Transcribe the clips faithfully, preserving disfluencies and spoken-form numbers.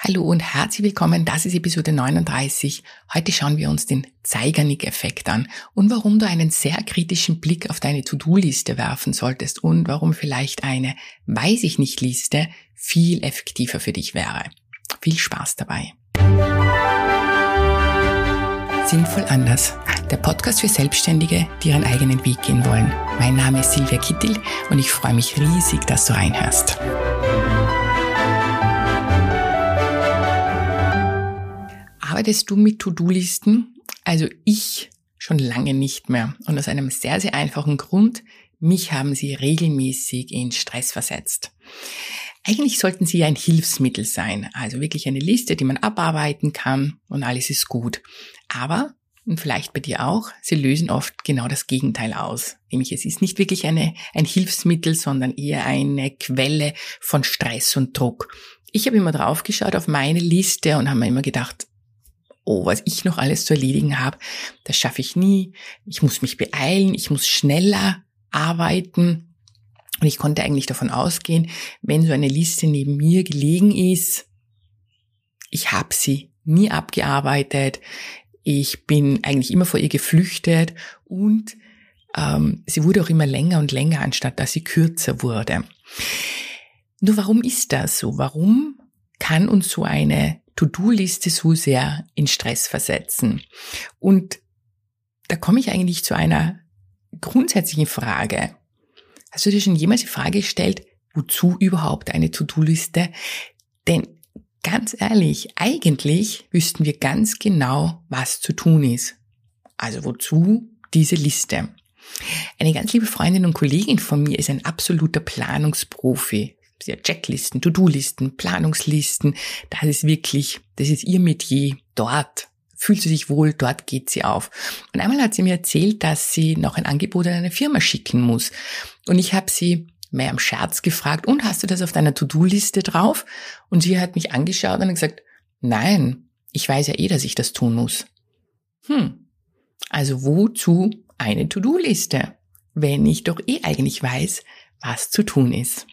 Hallo und herzlich willkommen, das ist Episode neununddreißig. Heute schauen wir uns den Zeigernik-Effekt an und warum du einen sehr kritischen Blick auf deine To-Do-Liste werfen solltest und warum vielleicht eine Weiß-ich-nicht-Liste viel effektiver für dich wäre. Viel Spaß dabei. Sinnvoll anders. Der Podcast für Selbstständige, die ihren eigenen Weg gehen wollen. Mein Name ist Silvia Kittel und ich freue mich riesig, dass du reinhörst. Arbeitest du mit To-Do-Listen? Also ich schon lange nicht mehr. Und aus einem sehr, sehr einfachen Grund. Mich haben sie regelmäßig in Stress versetzt. Eigentlich sollten sie ein Hilfsmittel sein. Also wirklich eine Liste, die man abarbeiten kann und alles ist gut. Aber, und vielleicht bei dir auch, sie lösen oft genau das Gegenteil aus. Nämlich es ist nicht wirklich eine, ein Hilfsmittel, sondern eher eine Quelle von Stress und Druck. Ich habe immer drauf geschaut auf meine Liste und habe mir immer gedacht, oh, was ich noch alles zu erledigen habe, das schaffe ich nie. Ich muss mich beeilen, ich muss schneller arbeiten. Und ich konnte eigentlich davon ausgehen, wenn so eine Liste neben mir gelegen ist, ich habe sie nie abgearbeitet, ich bin eigentlich immer vor ihr geflüchtet und ähm, sie wurde auch immer länger und länger, anstatt dass sie kürzer wurde. Nur warum ist das so? Warum kann uns so eine To-Do-Liste so sehr in Stress versetzen? Und da komme ich eigentlich zu einer grundsätzlichen Frage. Hast du dir schon jemals die Frage gestellt, wozu überhaupt eine To-Do-Liste? Denn ganz ehrlich, eigentlich wüssten wir ganz genau, was zu tun ist. Also wozu diese Liste? Eine ganz liebe Freundin und Kollegin von mir ist ein absoluter Planungsprofi. Sie hat Checklisten, To-Do-Listen, Planungslisten. Das ist wirklich, das ist ihr Metier. Dort fühlt sie sich wohl, dort geht sie auf. Und einmal hat sie mir erzählt, dass sie noch ein Angebot an eine Firma schicken muss. Und ich habe sie mehr am Scherz gefragt, und hast du das auf deiner To-Do-Liste drauf? Und sie hat mich angeschaut und gesagt, nein, ich weiß ja eh, dass ich das tun muss. Hm, also wozu eine To-Do-Liste, wenn ich doch eh eigentlich weiß, was zu tun ist?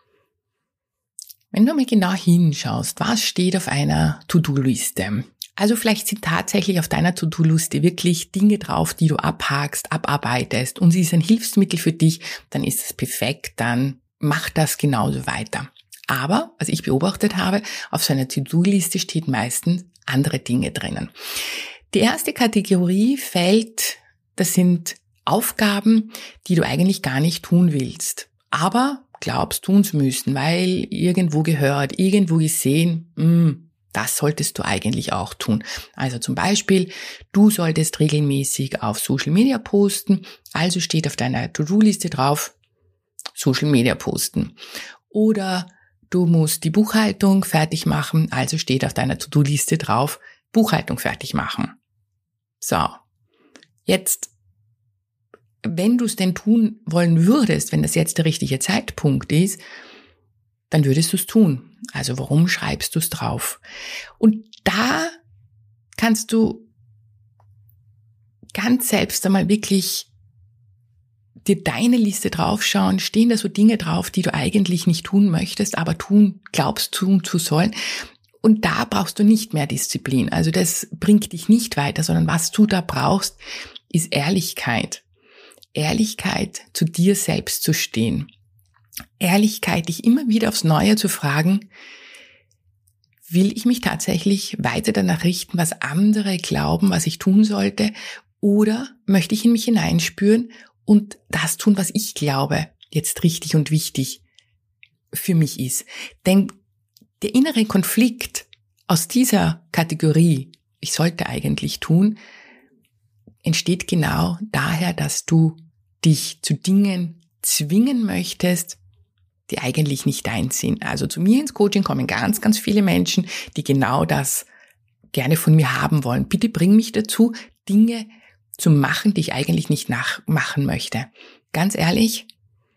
Wenn du mal genau hinschaust, was steht auf einer To-Do-Liste? Also vielleicht sind tatsächlich auf deiner To-Do-Liste wirklich Dinge drauf, die du abhakst, abarbeitest und sie ist ein Hilfsmittel für dich, dann ist es perfekt, dann mach das genauso weiter. Aber, was ich beobachtet habe, auf so einer To-Do-Liste steht meistens andere Dinge drinnen. Die erste Kategorie fällt, das sind Aufgaben, die du eigentlich gar nicht tun willst, aber glaubst tun zu müssen, weil irgendwo gehört, irgendwo gesehen, mh, das solltest du eigentlich auch tun. Also zum Beispiel, du solltest regelmäßig auf Social Media posten, also steht auf deiner To-Do-Liste drauf, Social Media posten. Oder du musst die Buchhaltung fertig machen, also steht auf deiner To-Do-Liste drauf, Buchhaltung fertig machen. So, jetzt, wenn du es denn tun wollen würdest, wenn das jetzt der richtige Zeitpunkt ist, dann würdest du es tun. Also warum schreibst du es drauf? Und da kannst du ganz selbst einmal wirklich dir deine Liste draufschauen, stehen da so Dinge drauf, die du eigentlich nicht tun möchtest, aber tun, glaubst tun zu sollen. Und da brauchst du nicht mehr Disziplin. Also das bringt dich nicht weiter, sondern was du da brauchst, ist Ehrlichkeit. Ehrlichkeit, zu dir selbst zu stehen. Ehrlichkeit, dich immer wieder aufs Neue zu fragen, will ich mich tatsächlich weiter danach richten, was andere glauben, was ich tun sollte, oder möchte ich in mich hineinspüren und das tun, was ich glaube, jetzt richtig und wichtig für mich ist. Denn der innere Konflikt aus dieser Kategorie, ich sollte eigentlich tun, entsteht genau daher, dass du dich zu Dingen zwingen möchtest, die eigentlich nicht deins sind. Also zu mir ins Coaching kommen ganz, ganz viele Menschen, die genau das gerne von mir haben wollen. Bitte bring mich dazu, Dinge zu machen, die ich eigentlich nicht nachmachen möchte. Ganz ehrlich,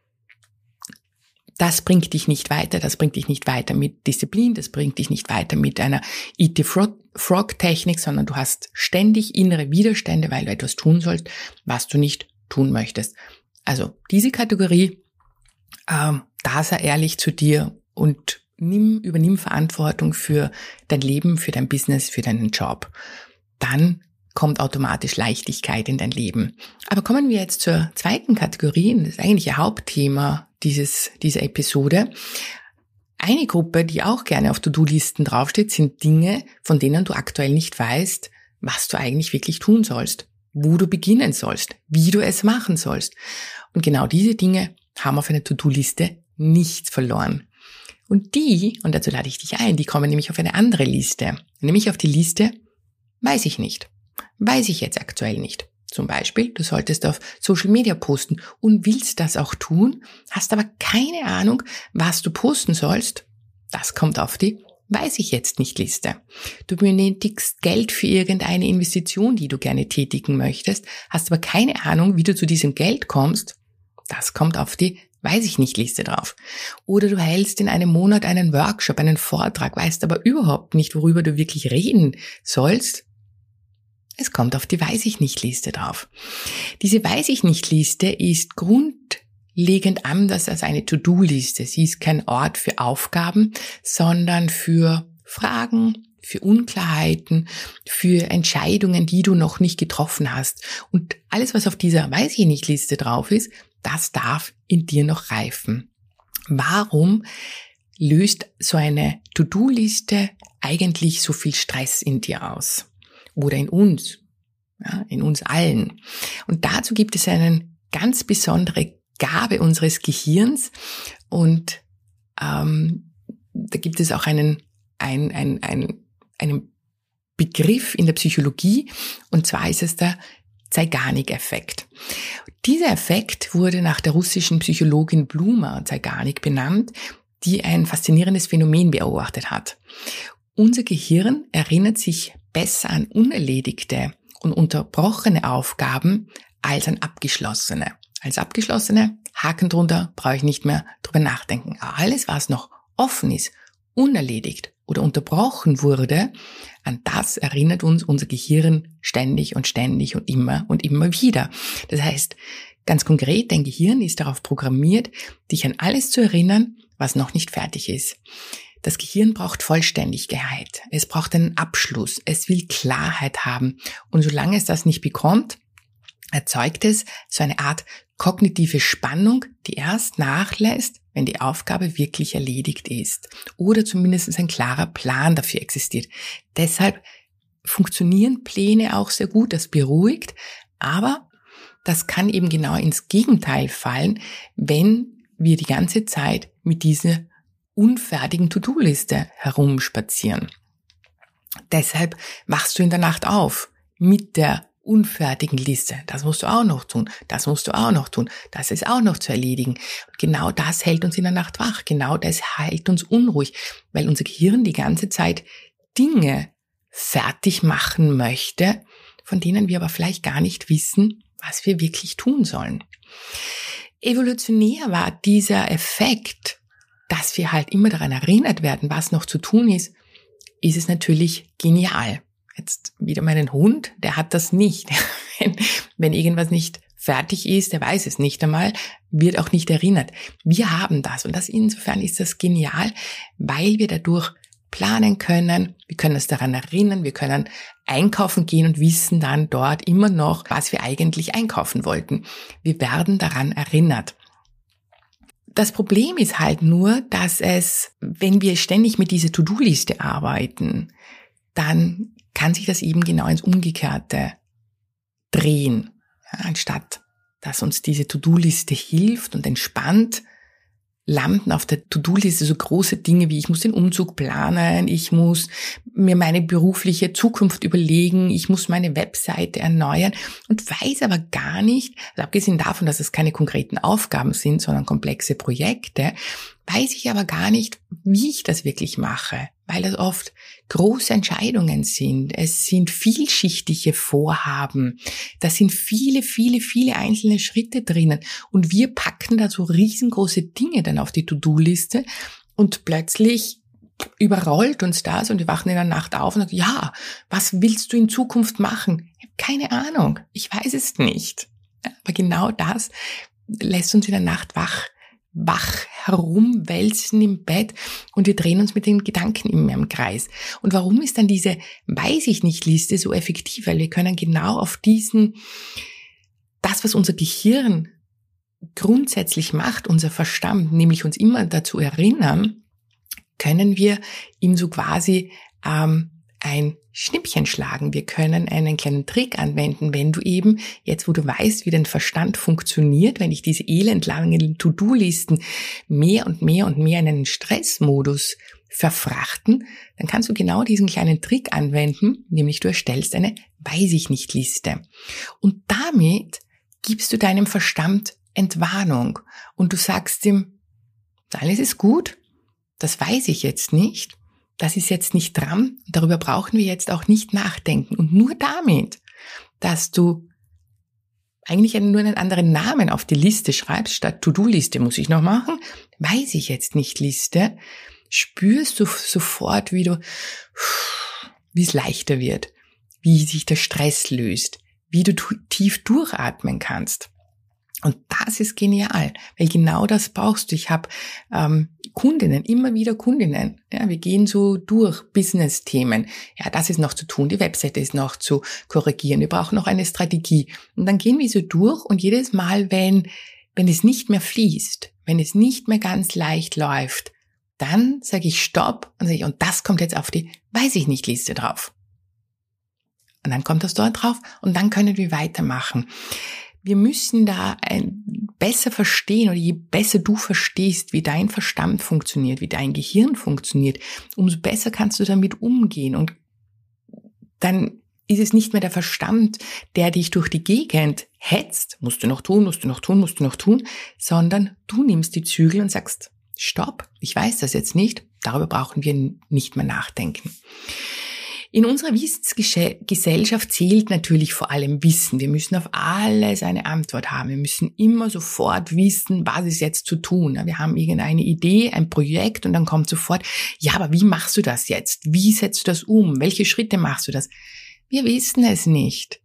das bringt dich nicht weiter, das bringt dich nicht weiter mit Disziplin, das bringt dich nicht weiter mit einer Eat the Frog-Technik, sondern du hast ständig innere Widerstände, weil du etwas tun sollst, was du nicht tun möchtest. Also diese Kategorie, ähm, da sei ehrlich zu dir und nimm, übernimm Verantwortung für dein Leben, für dein Business, für deinen Job. Dann kommt automatisch Leichtigkeit in dein Leben. Aber kommen wir jetzt zur zweiten Kategorie, das eigentliche Hauptthema dieses, dieser Episode. Eine Gruppe, die auch gerne auf To-Do-Listen draufsteht, sind Dinge, von denen du aktuell nicht weißt, was du eigentlich wirklich tun sollst, wo du beginnen sollst, wie du es machen sollst. Und genau diese Dinge haben auf einer To-Do-Liste nichts verloren. Und die, und dazu lade ich dich ein, die kommen nämlich auf eine andere Liste, nämlich auf die Liste, weiß ich nicht. Weiß ich jetzt aktuell nicht. Zum Beispiel, du solltest auf Social Media posten und willst das auch tun, hast aber keine Ahnung, was du posten sollst. Das kommt auf die weiß ich jetzt nicht Liste. Du benötigst Geld für irgendeine Investition, die du gerne tätigen möchtest, hast aber keine Ahnung, wie du zu diesem Geld kommst. Das kommt auf die weiß ich nicht Liste drauf. Oder du hältst in einem Monat einen Workshop, einen Vortrag, weißt aber überhaupt nicht, worüber du wirklich reden sollst. Es kommt auf die weiß ich nicht Liste drauf. Diese weiß ich nicht Liste ist grundlegend anders als eine To-Do-Liste. Sie ist kein Ort für Aufgaben, sondern für Fragen, für Unklarheiten, für Entscheidungen, die du noch nicht getroffen hast. Und alles, was auf dieser weiß ich nicht Liste drauf ist, das darf in dir noch reifen. Warum löst so eine To-Do-Liste eigentlich so viel Stress in dir aus? Oder in uns, ja, in uns allen. Und dazu gibt es eine ganz besondere Gabe unseres Gehirns und ähm, da gibt es auch einen, ein, ein, ein, einen Begriff in der Psychologie und zwar ist es der Zeigarnik-Effekt. Dieser Effekt wurde nach der russischen Psychologin Bluma Zeigarnik benannt, die ein faszinierendes Phänomen beobachtet hat. Unser Gehirn erinnert sich besser an unerledigte und unterbrochene Aufgaben als an abgeschlossene. Als abgeschlossene, Haken drunter, brauche ich nicht mehr drüber nachdenken. Aber alles, was noch offen ist, unerledigt oder unterbrochen wurde, an das erinnert uns unser Gehirn ständig und ständig und immer und immer wieder. Das heißt, ganz konkret, dein Gehirn ist darauf programmiert, dich an alles zu erinnern, was noch nicht fertig ist. Das Gehirn braucht Vollständigkeit, es braucht einen Abschluss, es will Klarheit haben und solange es das nicht bekommt, erzeugt es so eine Art kognitive Spannung, die erst nachlässt, wenn die Aufgabe wirklich erledigt ist oder zumindest ein klarer Plan dafür existiert. Deshalb funktionieren Pläne auch sehr gut, das beruhigt, aber das kann eben genau ins Gegenteil fallen, wenn wir die ganze Zeit mit dieser unfertigen To-Do-Liste herumspazieren. Deshalb wachst du in der Nacht auf mit der unfertigen Liste. Das musst du auch noch tun, das musst du auch noch tun, das ist auch noch zu erledigen. Und genau das hält uns in der Nacht wach, genau das hält uns unruhig, weil unser Gehirn die ganze Zeit Dinge fertig machen möchte, von denen wir aber vielleicht gar nicht wissen, was wir wirklich tun sollen. Evolutionär war dieser Effekt, dass wir halt immer daran erinnert werden, was noch zu tun ist, ist es natürlich genial. Jetzt wieder meinen Hund, der hat das nicht. wenn, wenn irgendwas nicht fertig ist, der weiß es nicht einmal, wird auch nicht erinnert. Wir haben das und das insofern ist das genial, weil wir dadurch planen können, wir können uns daran erinnern, wir können einkaufen gehen und wissen dann dort immer noch, was wir eigentlich einkaufen wollten. Wir werden daran erinnert. Das Problem ist halt nur, dass es, wenn wir ständig mit dieser To-Do-Liste arbeiten, dann kann sich das eben genau ins Umgekehrte drehen. Ja, anstatt dass uns diese To-Do-Liste hilft und entspannt, landen auf der To-Do-Liste so große Dinge wie ich muss den Umzug planen, ich muss mir meine berufliche Zukunft überlegen, ich muss meine Webseite erneuern und weiß aber gar nicht, also abgesehen davon, dass es keine konkreten Aufgaben sind, sondern komplexe Projekte, weiß ich aber gar nicht, wie ich das wirklich mache, weil das oft große Entscheidungen sind. Es sind vielschichtige Vorhaben. Da sind viele, viele, viele einzelne Schritte drinnen. Und wir packen da so riesengroße Dinge dann auf die To-Do-Liste und plötzlich überrollt uns das und wir wachen in der Nacht auf und sagen, ja, was willst du in Zukunft machen? Ich habe keine Ahnung. Ich weiß es nicht. Aber genau das lässt uns in der Nacht wach, wach herumwälzen im Bett und wir drehen uns mit den Gedanken immer im Kreis. Und warum ist dann diese Weiß-ich-nicht-Liste so effektiv? Weil wir können genau auf diesen, das, was unser Gehirn grundsätzlich macht, unser Verstand, nämlich uns immer dazu erinnern, können wir ihm so quasi ähm, ein Schnippchen schlagen. Wir können einen kleinen Trick anwenden, wenn du eben, jetzt wo du weißt, wie dein Verstand funktioniert, wenn dich diese elendlangen To-Do-Listen mehr und mehr und mehr in einen Stressmodus verfrachten, dann kannst du genau diesen kleinen Trick anwenden, nämlich du erstellst eine Weiß-ich-nicht-Liste. Und damit gibst du deinem Verstand Entwarnung und du sagst ihm, alles ist gut, das weiß ich jetzt nicht, das ist jetzt nicht dran, darüber brauchen wir jetzt auch nicht nachdenken. Und nur damit, dass du eigentlich nur einen anderen Namen auf die Liste schreibst, statt To-Do-Liste muss ich noch machen, weiß ich jetzt nicht Liste, spürst du sofort, wie du, wie es leichter wird, wie sich der Stress löst, wie du tief durchatmen kannst. Und das ist genial, weil genau das brauchst du. Ich habe ähm, Kundinnen, immer wieder Kundinnen. Ja, wir gehen so durch Business-Themen. Ja, das ist noch zu tun, die Webseite ist noch zu korrigieren. Wir brauchen noch eine Strategie. Und dann gehen wir so durch und jedes Mal, wenn wenn es nicht mehr fließt, wenn es nicht mehr ganz leicht läuft, dann sage ich Stopp und sage ich, und das kommt jetzt auf die Weiß-ich-nicht-Liste drauf. Und dann kommt das dort drauf und dann können wir weitermachen. Wir müssen da ein, besser verstehen, oder je besser du verstehst, wie dein Verstand funktioniert, wie dein Gehirn funktioniert, umso besser kannst du damit umgehen. Und dann ist es nicht mehr der Verstand, der dich durch die Gegend hetzt, musst du noch tun, musst du noch tun, musst du noch tun, sondern du nimmst die Zügel und sagst, Stopp, ich weiß das jetzt nicht, darüber brauchen wir nicht mehr nachdenken. In unserer Wissensgesellschaft zählt natürlich vor allem Wissen. Wir müssen auf alles eine Antwort haben. Wir müssen immer sofort wissen, was ist jetzt zu tun. Wir haben irgendeine Idee, ein Projekt und dann kommt sofort, ja, aber wie machst du das jetzt? Wie setzt du das um? Welche Schritte machst du das? Wir wissen es nicht.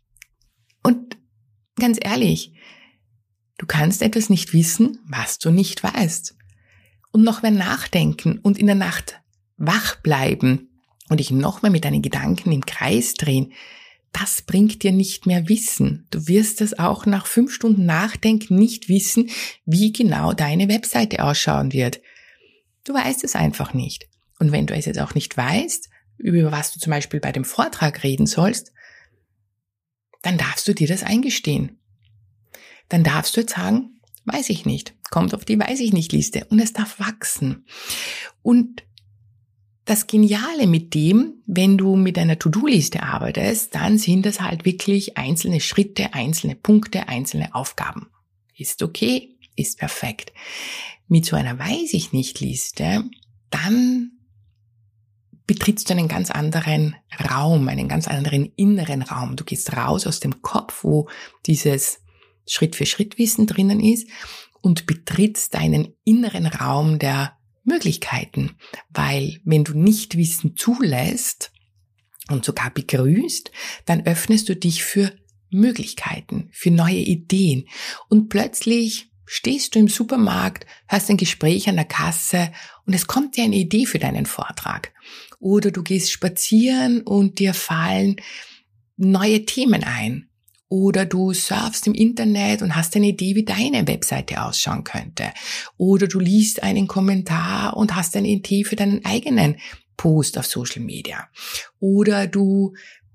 Und ganz ehrlich, du kannst etwas nicht wissen, was du nicht weißt. Und noch mehr nachdenken und in der Nacht wach bleiben und dich nochmal mit deinen Gedanken im Kreis drehen, das bringt dir nicht mehr Wissen. Du wirst es auch nach fünf Stunden Nachdenken nicht wissen, wie genau deine Webseite ausschauen wird. Du weißt es einfach nicht. Und wenn du es jetzt auch nicht weißt, über was du zum Beispiel bei dem Vortrag reden sollst, dann darfst du dir das eingestehen. Dann darfst du jetzt sagen, weiß ich nicht, kommt auf die Weiß ich nicht Liste und es darf wachsen. Und das Geniale mit dem, wenn du mit einer To-Do-Liste arbeitest, dann sind das halt wirklich einzelne Schritte, einzelne Punkte, einzelne Aufgaben. Ist okay, ist perfekt. Mit so einer Weiß-ich-nicht-Liste, dann betrittst du einen ganz anderen Raum, einen ganz anderen inneren Raum. Du gehst raus aus dem Kopf, wo dieses Schritt-für-Schritt-Wissen drinnen ist und betrittst deinen inneren Raum der Möglichkeiten, weil wenn du nicht Wissen zulässt und sogar begrüßt, dann öffnest du dich für Möglichkeiten, für neue Ideen und plötzlich stehst du im Supermarkt, hörst ein Gespräch an der Kasse und es kommt dir eine Idee für deinen Vortrag. Oder du gehst spazieren und dir fallen neue Themen ein. Oder du surfst im Internet und hast eine Idee, wie deine Webseite ausschauen könnte. Oder du liest einen Kommentar und hast eine Idee für deinen eigenen Post auf Social Media. Oder du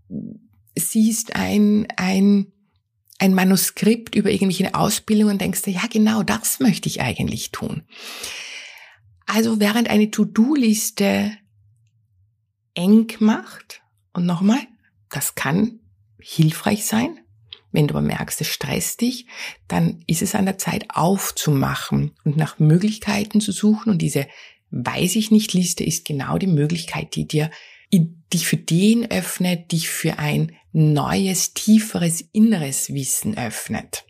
siehst ein, ein, ein Manuskript über irgendwelche Ausbildungen und denkst dir, ja genau, das möchte ich eigentlich tun. Also während eine To-Do-Liste eng macht, und nochmal, das kann hilfreich sein. Wenn du aber merkst, es stresst dich, dann ist es an der Zeit aufzumachen und nach Möglichkeiten zu suchen. Und diese Weiß-ich-nicht-Liste ist genau die Möglichkeit, die dir, dich für den öffnet, dich für ein neues, tieferes, inneres Wissen öffnet.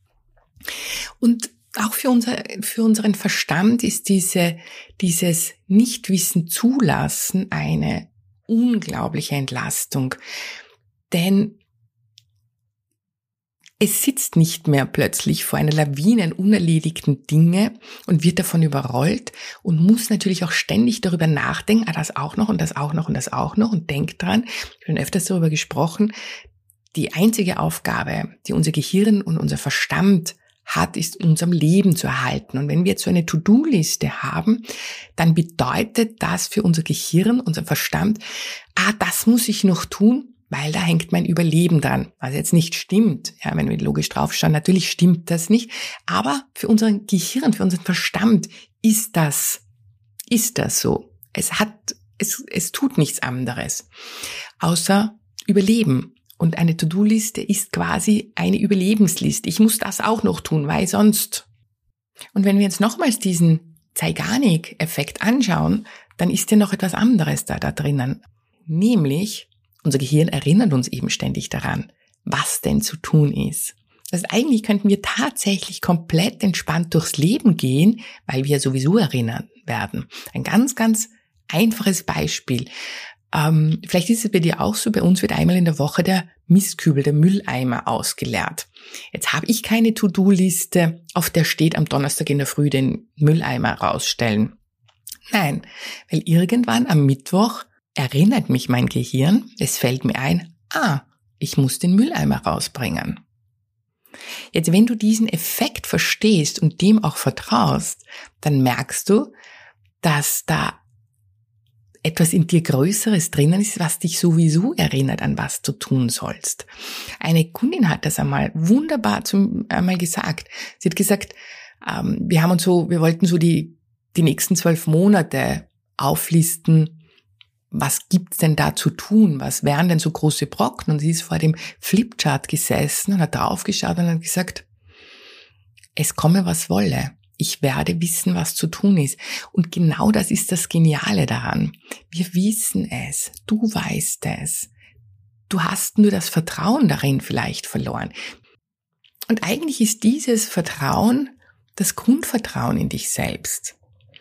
Und auch für unser, für unseren Verstand ist diese, dieses Nichtwissen zulassen eine unglaubliche Entlastung. Denn Es sitzt nicht mehr plötzlich vor einer Lawine an unerledigten Dinge und wird davon überrollt und muss natürlich auch ständig darüber nachdenken, ah, das auch noch und das auch noch und das auch noch und denkt dran, ich habe schon öfters darüber gesprochen, die einzige Aufgabe, die unser Gehirn und unser Verstand hat, ist, unserem Leben zu erhalten. Und wenn wir jetzt so eine To-Do-Liste haben, dann bedeutet das für unser Gehirn, unser Verstand, ah, das muss ich noch tun, weil da hängt mein Überleben dran. Was jetzt nicht stimmt. Ja, wenn wir logisch draufschauen, natürlich stimmt das nicht. Aber für unser Gehirn, für unseren Verstand ist das, ist das so. Es hat, es, es tut nichts anderes, außer Überleben. Und eine To-Do-Liste ist quasi eine Überlebensliste. Ich muss das auch noch tun, weil sonst. Und wenn wir jetzt nochmals diesen Zeigarnik-Effekt anschauen, dann ist ja noch etwas anderes da, da drinnen. Nämlich, unser Gehirn erinnert uns eben ständig daran, was denn zu tun ist. Also eigentlich könnten wir tatsächlich komplett entspannt durchs Leben gehen, weil wir sowieso erinnern werden. Ein ganz, ganz einfaches Beispiel. Ähm, vielleicht ist es bei dir auch so, bei uns wird einmal in der Woche der Mistkübel, der Mülleimer ausgeleert. Jetzt habe ich keine To-Do-Liste, auf der steht am Donnerstag in der Früh den Mülleimer rausstellen. Nein, weil irgendwann am Mittwoch erinnert mich mein Gehirn, es fällt mir ein, ah, ich muss den Mülleimer rausbringen. Jetzt, wenn du diesen Effekt verstehst und dem auch vertraust, dann merkst du, dass da etwas in dir Größeres drinnen ist, was dich sowieso erinnert, an was du tun sollst. Eine Kundin hat das einmal wunderbar zum, einmal gesagt. Sie hat gesagt, ähm, wir haben uns so, wir wollten so die, die nächsten zwölf Monate auflisten, was gibt's denn da zu tun? Was wären denn so große Brocken? Und sie ist vor dem Flipchart gesessen und hat draufgeschaut und hat gesagt, es komme, was wolle. Ich werde wissen, was zu tun ist. Und genau das ist das Geniale daran. Wir wissen es. Du weißt es. Du hast nur das Vertrauen darin vielleicht verloren. Und eigentlich ist dieses Vertrauen das Grundvertrauen in dich selbst.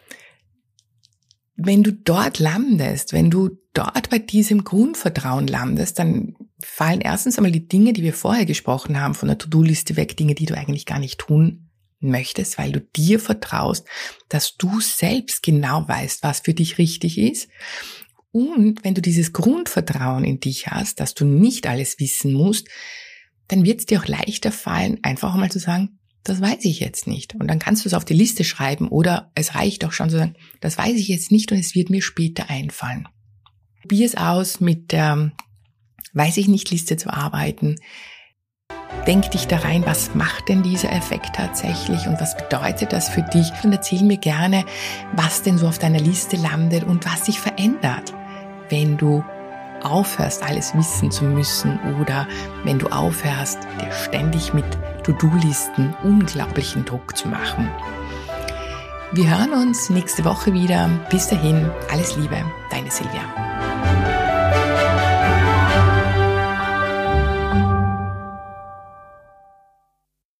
Wenn du dort landest, wenn du dort bei diesem Grundvertrauen landest, dann fallen erstens einmal die Dinge, die wir vorher gesprochen haben, von der To-Do-Liste weg, Dinge, die du eigentlich gar nicht tun möchtest, weil du dir vertraust, dass du selbst genau weißt, was für dich richtig ist. Und wenn du dieses Grundvertrauen in dich hast, dass du nicht alles wissen musst, dann wird es dir auch leichter fallen, einfach mal zu sagen, das weiß ich jetzt nicht. Und dann kannst du es auf die Liste schreiben oder es reicht auch schon zu sagen, das weiß ich jetzt nicht und es wird mir später einfallen. Probier es aus, mit der Weiß ich nicht Liste zu arbeiten. Denk dich da rein, was macht denn dieser Effekt tatsächlich und was bedeutet das für dich? Und erzähl mir gerne, was denn so auf deiner Liste landet und was sich verändert, wenn du aufhörst, alles wissen zu müssen oder wenn du aufhörst, dir ständig mit To-Do-Listen unglaublichen Druck zu machen. Wir hören uns nächste Woche wieder. Bis dahin, alles Liebe, deine Silvia.